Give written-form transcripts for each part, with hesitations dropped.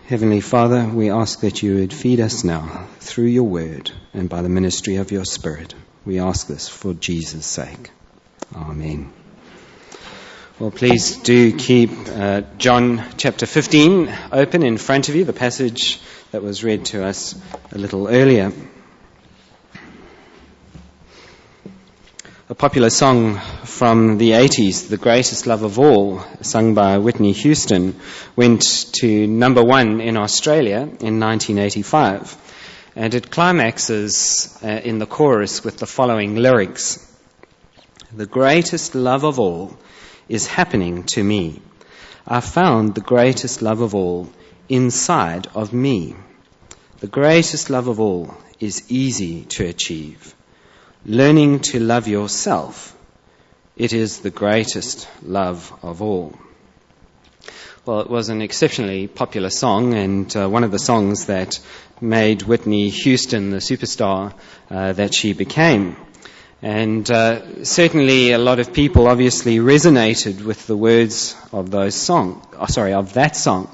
Heavenly Father, we ask that you would feed us now through your word and by the ministry of your Spirit. We ask this for Jesus' sake. Amen. Well, please do keep John chapter 15 open in front of you, the passage that was read to us a little earlier. A popular song from the 80s, The Greatest Love of All, sung by Whitney Houston, went to number 1 in Australia in 1985. And it climaxes in the chorus with the following lyrics. The greatest love of all is happening to me. I found the greatest love of all inside of me. The greatest love of all is easy to achieve. Learning to love yourself, it is the greatest love of all. Well, it was an exceptionally popular song and one of the songs that made Whitney Houston the superstar that she became. And certainly a lot of people obviously resonated with the words of that song.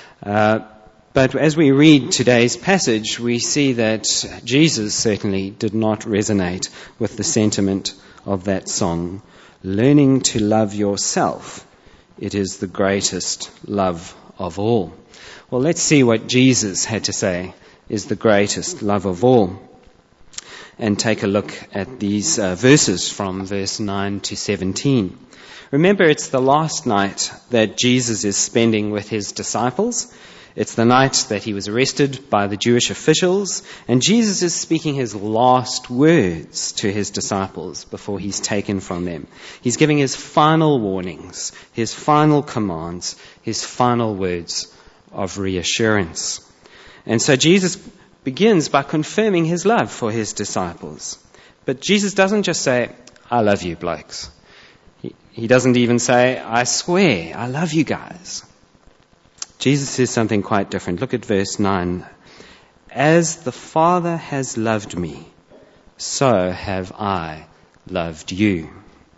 But as we read today's passage, we see that Jesus certainly did not resonate with the sentiment of that song. Learning to love yourself, it is the greatest love of all. Well, let's see what Jesus had to say is the greatest love of all. And take a look at these verses from verse 9 to 17. Remember, it's the last night that Jesus is spending with his disciples. It's the night that he was arrested by the Jewish officials, and Jesus is speaking his last words to his disciples before he's taken from them. He's giving his final warnings, his final commands, his final words of reassurance. And so Jesus begins by confirming his love for his disciples. But Jesus doesn't just say, I love you, blokes. He doesn't even say, I swear, I love you guys. Jesus says something quite different. Look at verse 9. As the Father has loved me, so have I loved you.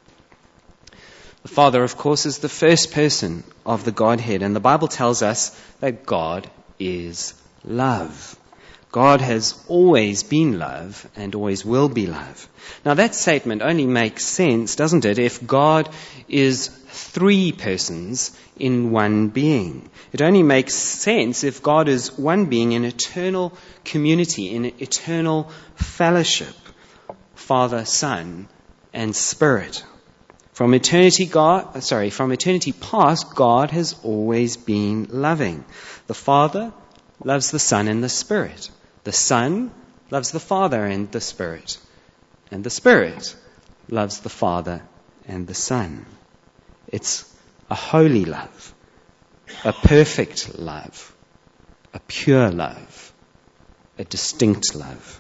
The Father, of course, is the first person of the Godhead, and the Bible tells us that God is love. God has always been love and always will be love. Now that statement only makes sense, doesn't it, if God is three persons in one being. It only makes sense if God is one being in eternal community, in eternal fellowship, Father, Son, and Spirit. From eternity past, God has always been loving. The Father loves the Son and the Spirit. The Son loves the Father and the Spirit. And the Spirit loves the Father and the Son. It's a holy love, a perfect love, a pure love, a distinct love.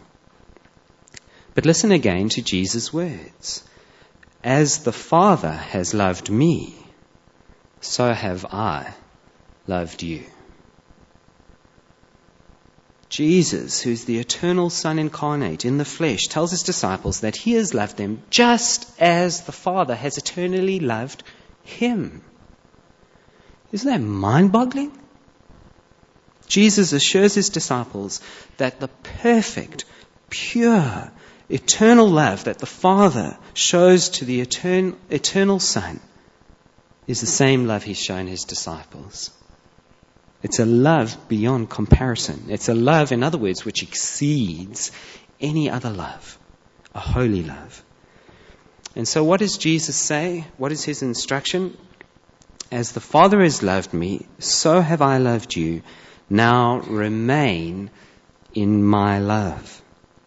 But listen again to Jesus' words. As the Father has loved me, so have I loved you. Jesus, who's the eternal Son incarnate in the flesh, tells his disciples that he has loved them just as the Father has eternally loved him. Isn't that mind-boggling? Jesus assures his disciples that the perfect, pure, eternal love that the Father shows to the eternal Son is the same love he's shown his disciples. It's a love beyond comparison. It's a love, in other words, which exceeds any other love, a holy love. And so what does Jesus say? What is his instruction? As the Father has loved me, so have I loved you. Now remain in my love.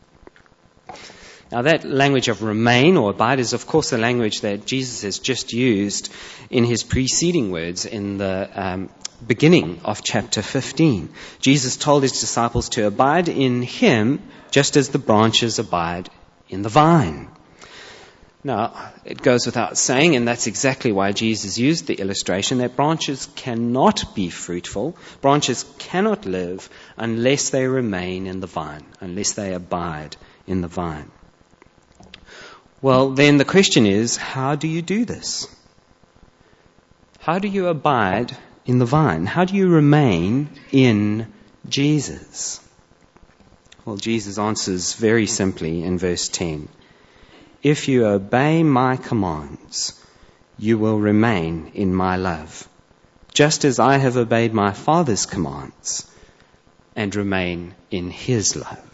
Now that language of remain or abide is of course the language that Jesus has just used in his preceding words in the beginning of chapter 15. Jesus told his disciples to abide in him just as the branches abide in the vine. Now, it goes without saying, and that's exactly why Jesus used the illustration, that branches cannot be fruitful, branches cannot live unless they remain in the vine, unless they abide in the vine. Well, then the question is, how do you do this? How do you abide in the vine? How do you remain in Jesus? Well, Jesus answers very simply in verse 10. If you obey my commands, you will remain in my love, just as I have obeyed my Father's commands and remain in his love.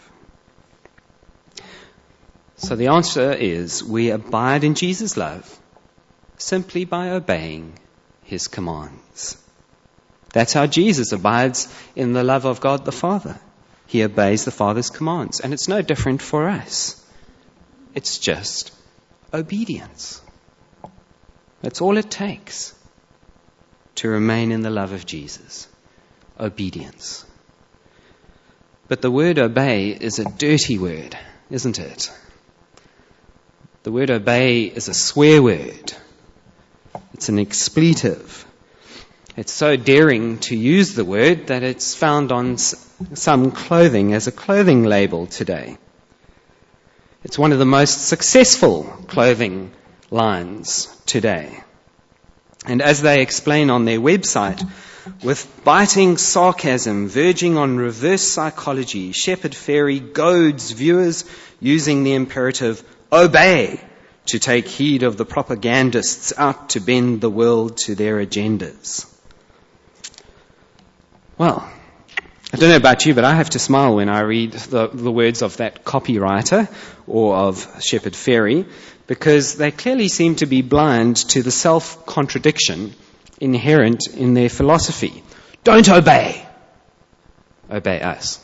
So the answer is we abide in Jesus' love simply by obeying his commands. That's how Jesus abides in the love of God the Father. He obeys the Father's commands. And it's no different for us. It's just obedience. That's all it takes to remain in the love of Jesus. Obedience. But the word obey is a dirty word, isn't it? The word obey is a swear word. It's an expletive. It's so daring to use the word that it's found on some clothing as a clothing label today. It's one of the most successful clothing lines today. And as they explain on their website, with biting sarcasm verging on reverse psychology, Shepard Fairey goads viewers using the imperative obey to take heed of the propagandists out to bend the world to their agendas. Well, I don't know about you, but I have to smile when I read the words of that copywriter or of Shepard Fairey, because they clearly seem to be blind to the self-contradiction inherent in their philosophy. Don't obey. Obey us.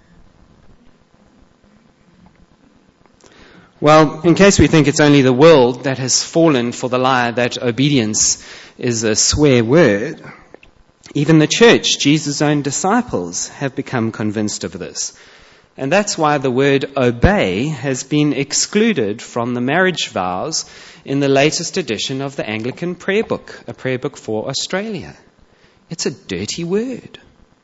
Well, in case we think it's only the world that has fallen for the lie that obedience is a swear word, even the church, Jesus' own disciples, have become convinced of this. And that's why the word obey has been excluded from the marriage vows in the latest edition of the Anglican prayer book, a prayer book for Australia. It's a dirty word.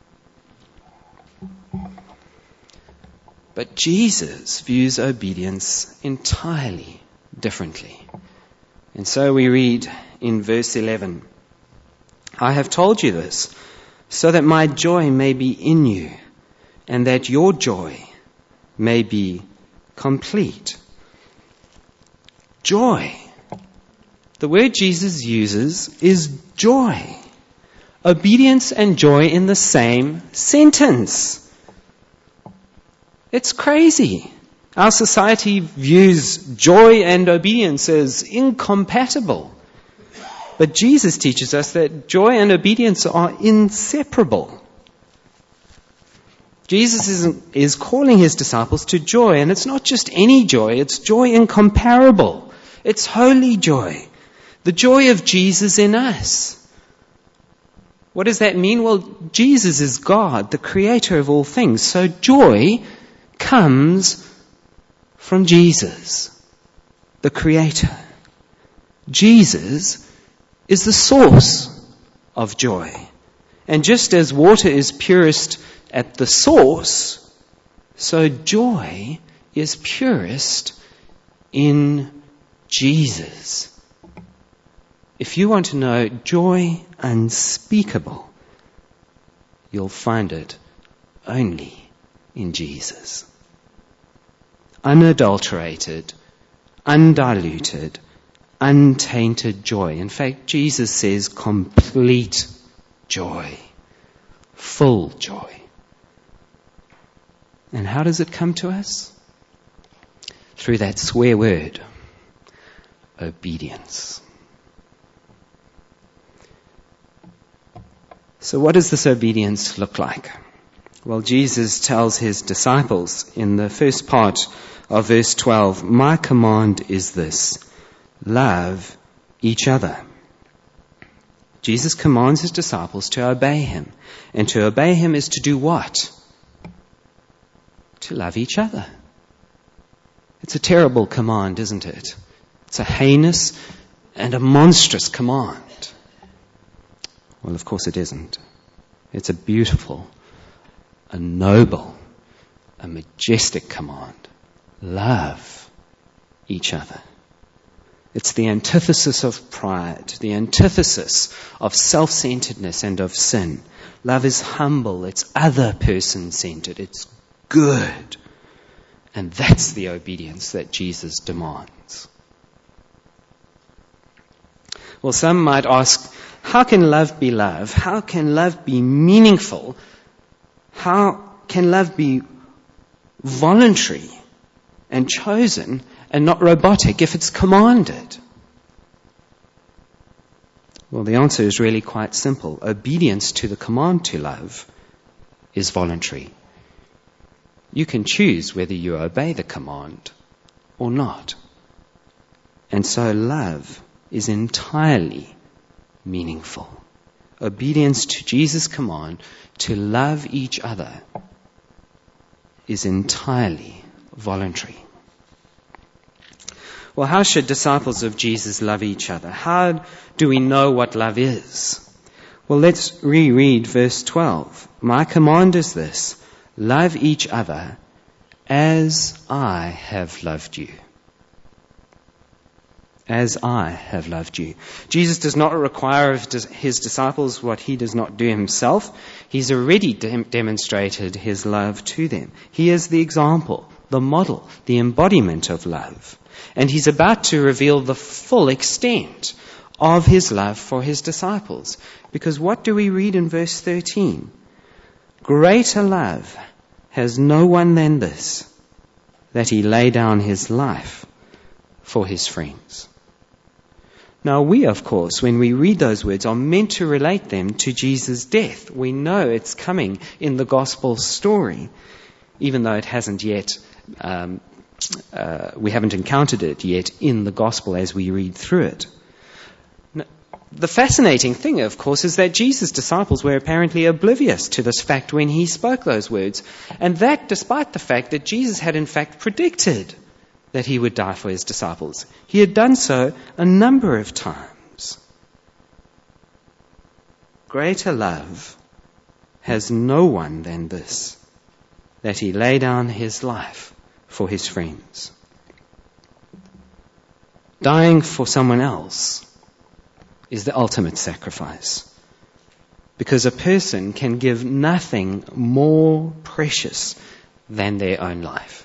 But Jesus views obedience entirely differently. And so we read in verse 11, I have told you this so that my joy may be in you and that your joy may be complete. Joy. The word Jesus uses is joy. Obedience and joy in the same sentence. It's crazy. Our society views joy and obedience as incompatible. But Jesus teaches us that joy and obedience are inseparable. Jesus is calling his disciples to joy, and it's not just any joy, it's joy incomparable. It's holy joy. The joy of Jesus in us. What does that mean? Well, Jesus is God, the creator of all things. So joy comes from Jesus, the creator. Jesus is the source of joy. And just as water is purest at the source, so joy is purest in Jesus. If you want to know joy unspeakable, you'll find it only in Jesus. Unadulterated, undiluted, untainted joy. In fact, Jesus says complete joy, full joy. And how does it come to us? Through that swear word, obedience. So what does this obedience look like? Well, Jesus tells his disciples in the first part of verse 12, my command is this, love each other. Jesus commands his disciples to obey him. And to obey him is to do what? To love each other. It's a terrible command, isn't it? It's a heinous and a monstrous command. Well, of course it isn't. It's a beautiful, a noble, a majestic command. Love each other. It's the antithesis of pride, the antithesis of self-centeredness and of sin. Love is humble, it's other person-centered, it's good. And that's the obedience that Jesus demands. Well, some might ask, how can love be love? How can love be meaningful? How can love be voluntary and chosen and not robotic if it's commanded? Well, the answer is really quite simple. Obedience to the command to love is voluntary. You can choose whether you obey the command or not. And so love is entirely meaningful. Obedience to Jesus' command to love each other is entirely voluntary. Well, how should disciples of Jesus love each other? How do we know what love is? Well, let's reread verse 12. My command is this: love each other as I have loved you. As I have loved you. Jesus does not require of his disciples what he does not do himself. He's already demonstrated his love to them. He is the example, the model, the embodiment of love. And he's about to reveal the full extent of his love for his disciples. Because what do we read in verse 13? Greater love has no one than this, that he lay down his life for his friends. Now we, of course, when we read those words, are meant to relate them to Jesus' death. We know it's coming in the gospel story, even though it hasn't yet, we haven't encountered it yet in the gospel as we read through it. The fascinating thing, of course, is that Jesus' disciples were apparently oblivious to this fact when he spoke those words, and that despite the fact that Jesus had in fact predicted that he would die for his disciples. He had done so a number of times. Greater love has no one than this, that he lay down his life for his friends. Dying for someone else is the ultimate sacrifice, because a person can give nothing more precious than their own life.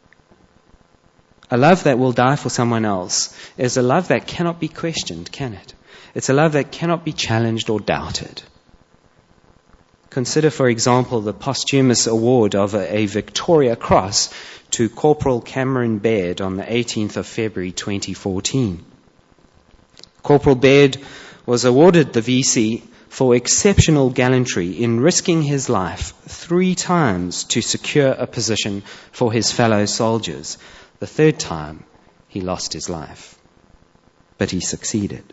A love that will die for someone else is a love that cannot be questioned, can it? It's a love that cannot be challenged or doubted. Consider, for example, the posthumous award of a Victoria Cross to Corporal Cameron Baird on the 18th of February 2014. Corporal Baird was awarded the VC for exceptional gallantry in risking his life 3 times to secure a position for his fellow soldiers. The 3rd time, he lost his life. But he succeeded.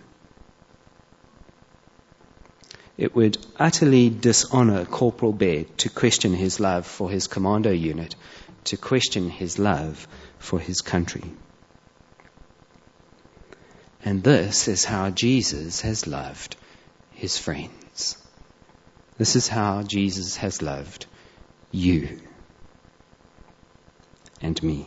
It would utterly dishonor Corporal Baird to question his love for his commando unit, to question his love for his country. And this is how Jesus has loved his friends. This is how Jesus has loved you and me.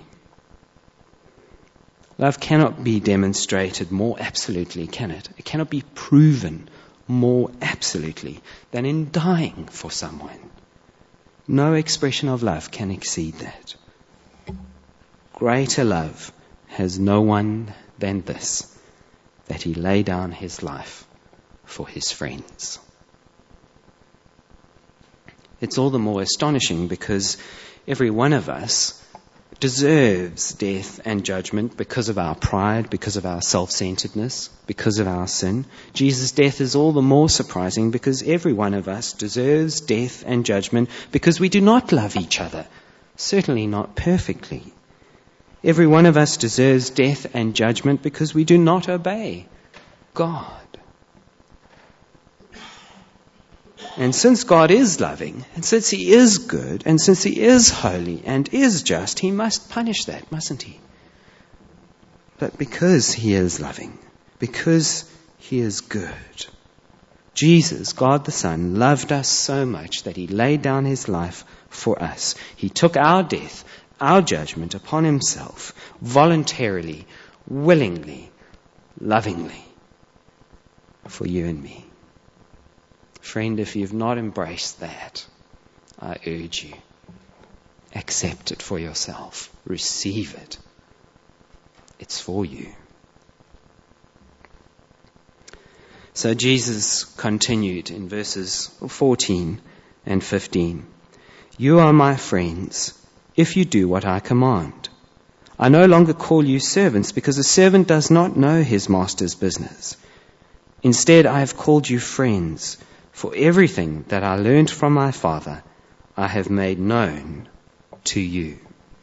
Love cannot be demonstrated more absolutely, can it? It cannot be proven more absolutely than in dying for someone. No expression of love can exceed that. Greater love has no one than this, that he lay down his life for his friends. It's all the more astonishing because every one of us deserves death and judgment because of our pride, because of our self-centeredness, because of our sin. Jesus' death is all the more surprising because every one of us deserves death and judgment because we do not love each other, certainly not perfectly. Every one of us deserves death and judgment because we do not obey God. And since God is loving, and since he is good, and since he is holy and is just, he must punish that, mustn't he? But because he is loving, because he is good, Jesus, God the Son, loved us so much that he laid down his life for us. He took our death, our judgment upon himself, voluntarily, willingly, lovingly for you and me. Friend, if you've not embraced that, I urge you, accept it for yourself. Receive it. It's for you. So Jesus continued in verses 14 and 15. You are my friends if you do what I command. I no longer call you servants because a servant does not know his master's business. Instead, I have called you friends, for everything that I learned from my Father, I have made known to you.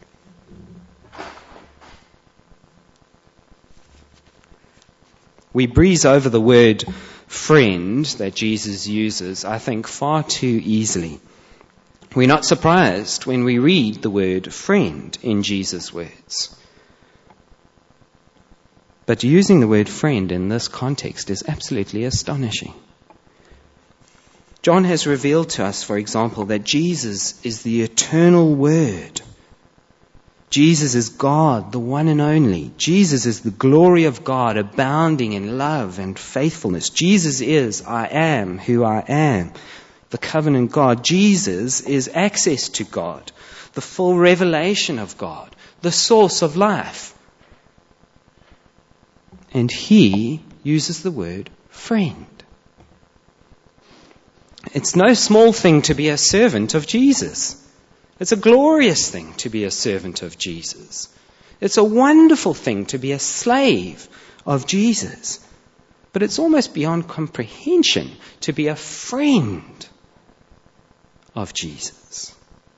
We breeze over the word friend that Jesus uses, I think, far too easily. We're not surprised when we read the word friend in Jesus' words. But using the word friend in this context is absolutely astonishing. John has revealed to us, for example, that Jesus is the eternal Word. Jesus is God, the one and only. Jesus is the glory of God, abounding in love and faithfulness. Jesus is, I am who I am, the covenant God. Jesus is access to God, the full revelation of God, the source of life. And he uses the word friend. It's no small thing to be a servant of Jesus. It's a glorious thing to be a servant of Jesus. It's a wonderful thing to be a slave of Jesus. But it's almost beyond comprehension to be a friend of Jesus.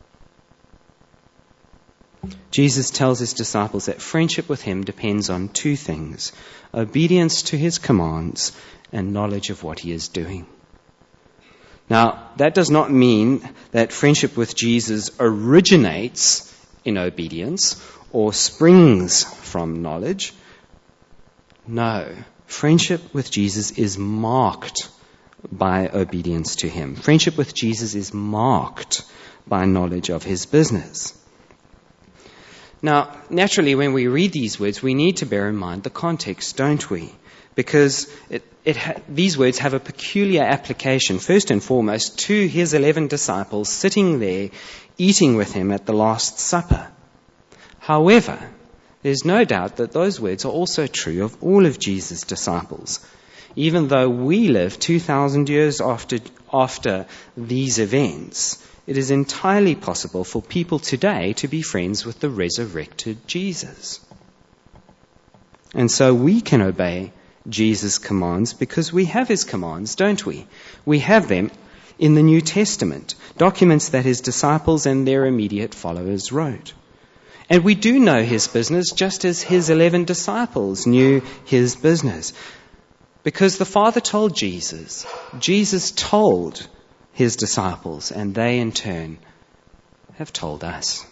Jesus tells his disciples that friendship with him depends on two things: obedience to his commands and knowledge of what he is doing. Now, that does not mean that friendship with Jesus originates in obedience or springs from knowledge. No, friendship with Jesus is marked by obedience to him. Friendship with Jesus is marked by knowledge of his business. Now, naturally, when we read these words, we need to bear in mind the context, don't we? Because these words have a peculiar application, first and foremost, to his 11 disciples sitting there eating with him at the Last Supper. However, there's no doubt that those words are also true of all of Jesus' disciples. Even though we live 2,000 years after these events, it is entirely possible for people today to be friends with the resurrected Jesus. And so we can obey Jesus' commands because we have his commands, don't we? We have them in the New Testament, documents that his disciples and their immediate followers wrote. And we do know his business just as his 11 disciples knew his business. Because the Father told Jesus, Jesus told his disciples, and they in turn have told us.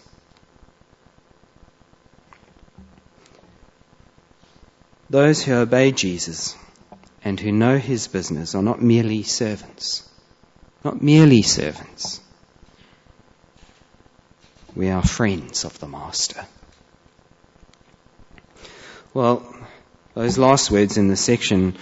Those who obey Jesus and who know his business are not merely servants. Not merely servants. We are friends of the Master. Well, those last words in this section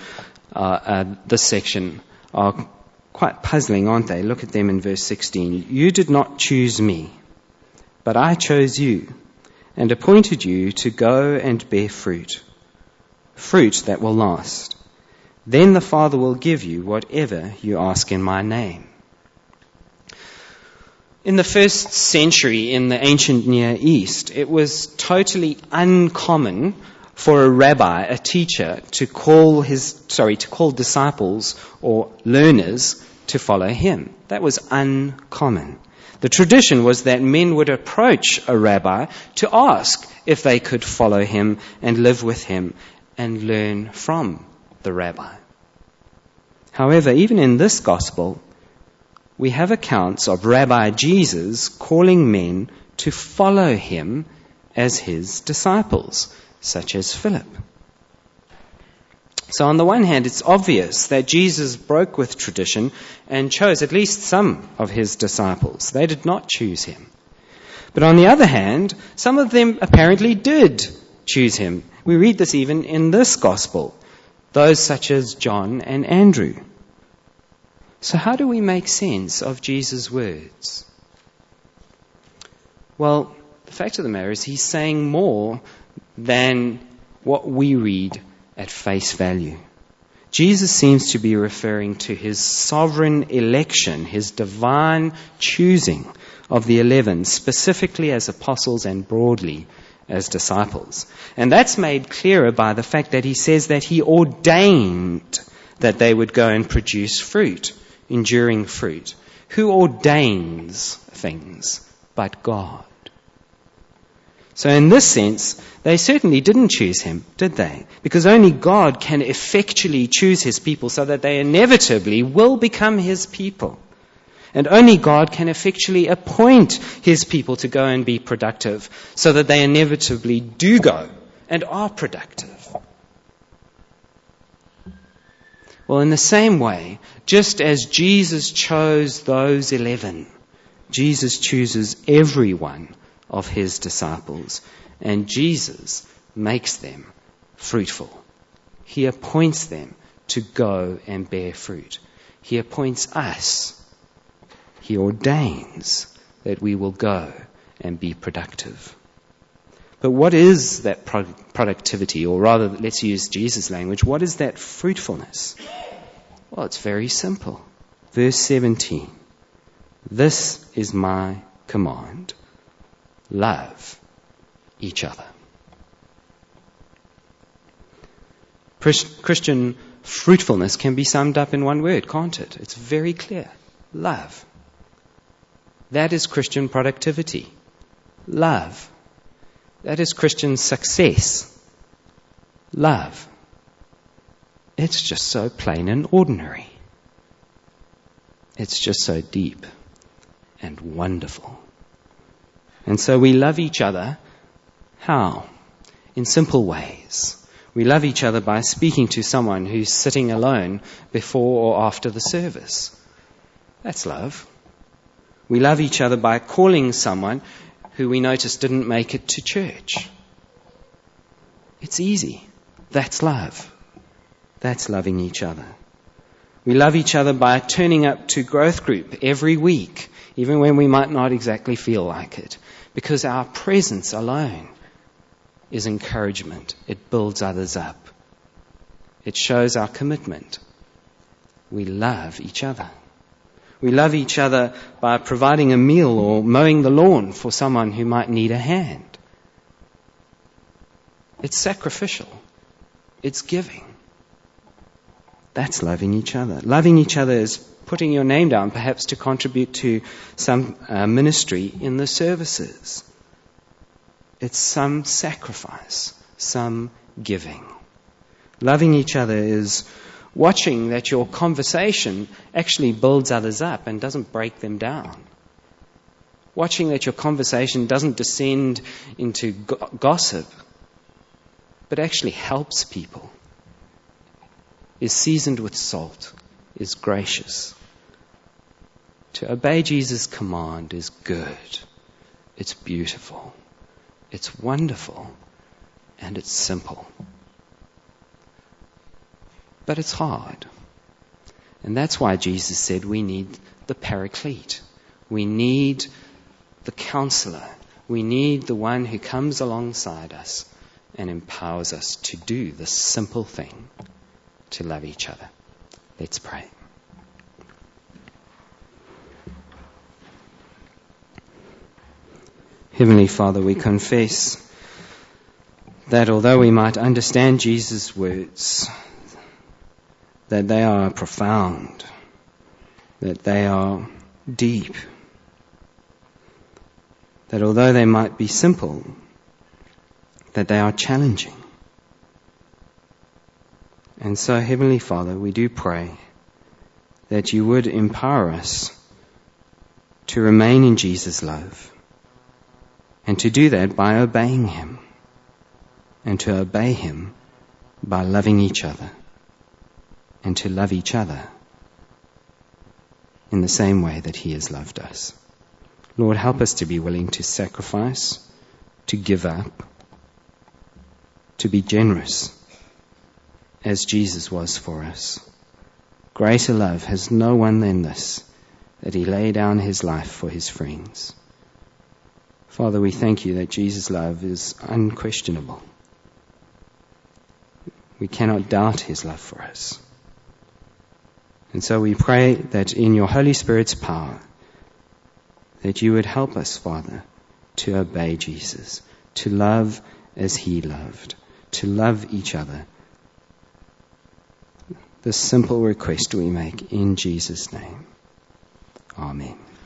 are quite puzzling, aren't they? Look at them in verse 16. You did not choose me, but I chose you and appointed you to go and bear fruit that will last. Then the Father will give you whatever you ask in my name. In the first century in the ancient Near East, it was totally uncommon for a rabbi, a teacher, to call disciples or learners to follow him. That was uncommon. The tradition was that men would approach a rabbi to ask if they could follow him and live with him and learn from the rabbi. However, even in this gospel, we have accounts of Rabbi Jesus calling men to follow him as his disciples, such as Philip. So on the one hand, it's obvious that Jesus broke with tradition and chose at least some of his disciples. They did not choose him. But on the other hand, some of them apparently did choose him. We read this even in this gospel. those such as John and Andrew. So how do we make sense of Jesus' words? Well, the fact of the matter is he's saying more than what we read at face value. Jesus seems to be referring to his sovereign election, his divine choosing of the 11, specifically as apostles and broadly as disciples. And that's made clearer by the fact that he says that he ordained that they would go and produce fruit, enduring fruit. Who ordains things but God? So in this sense, they certainly didn't choose him, did they? Because only God can effectually choose his people so that they inevitably will become his people. And only God can effectually appoint his people to go and be productive so that they inevitably do go and are productive. Well, in the same way, just as Jesus chose those 11, Jesus chooses every one of his disciples, and Jesus makes them fruitful. He appoints them to go and bear fruit. He appoints us. He ordains that we will go and be productive. But what is that productivity? Or rather, let's use Jesus' language. What is that fruitfulness? Well, it's very simple. Verse 17. This is my command. Love each other. Christian fruitfulness can be summed up in one word, can't it? It's very clear. Love. That is Christian productivity. Love. That is Christian success. Love. It's just so plain and ordinary. It's just so deep and wonderful. And so we love each other. How? In simple ways. We love each other by speaking to someone who's sitting alone before or after the service. That's love. We love each other by calling someone who we notice didn't make it to church. It's easy. That's love. That's loving each other. We love each other by turning up to growth group every week, even when we might not exactly feel like it, because our presence alone is encouragement. It builds others up. It shows our commitment. We love each other. We love each other by providing a meal or mowing the lawn for someone who might need a hand. It's sacrificial. It's giving. That's loving each other. Loving each other is putting your name down, perhaps to contribute to some ministry in the services. It's some sacrifice, some giving. Loving each other is watching that your conversation actually builds others up and doesn't break them down. Watching that your conversation doesn't descend into gossip, but actually helps people. Is seasoned with salt, is gracious. To obey Jesus' command is good. It's beautiful. It's wonderful. And it's simple. But it's hard. And that's why Jesus said we need the Paraclete. We need the counselor. We need the one who comes alongside us and empowers us to do this simple thing, to love each other. Let's pray. Heavenly Father, we confess that although we might understand Jesus' words, that they are profound, that they are deep, that although they might be simple, that they are challenging. And so, Heavenly Father, we do pray that you would empower us to remain in Jesus' love, and to do that by obeying him, and to obey him by loving each other, and to love each other in the same way that he has loved us. Lord, help us to be willing to sacrifice, to give up, to be generous, as Jesus was for us. Greater love has no one than this, that he lay down his life for his friends. Father, we thank you that Jesus' love is unquestionable. We cannot doubt his love for us. And so we pray that in your Holy Spirit's power, that you would help us, Father, to obey Jesus, to love as he loved, to love each other. This simple request we make in Jesus' name. Amen.